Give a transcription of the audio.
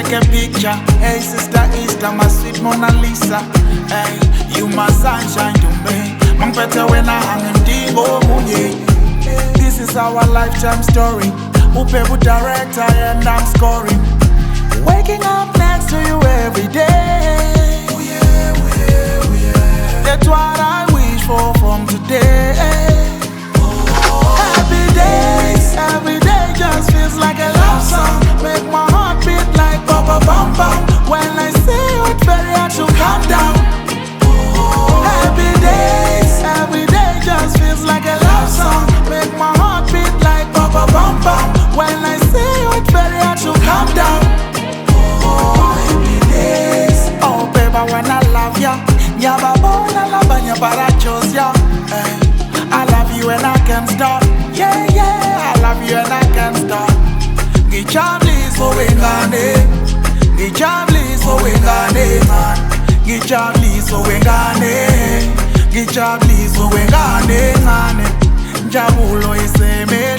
take a picture. Hey sister Easter, my sweet Mona Lisa. Hey, you my sunshine to me. I'm better when I hang in Digo Munye. This is our lifetime story. Upebu director and I'm scoring. Waking up next to you every day. That's what I wish for from today. Happy days, every day just feels like a love song. Make my heart beat like Papa Bum Bum. When I say you, it's very hard to calm down. Happy days, every day just feels like a love song. Make my heart beat like Papa Bum Bum. When I say you, it's very hard to calm down. Happy days. Oh baby, when I love ya, nyaba bona lava nyabara chose ya. I love you and I can't stop. Yeah, yeah, I love you and I can't stop. Gichablis for wengane, Gichablis for wengane, man. Gichablis for wengane, Gichablis for wengane, man. Jabulo iseme.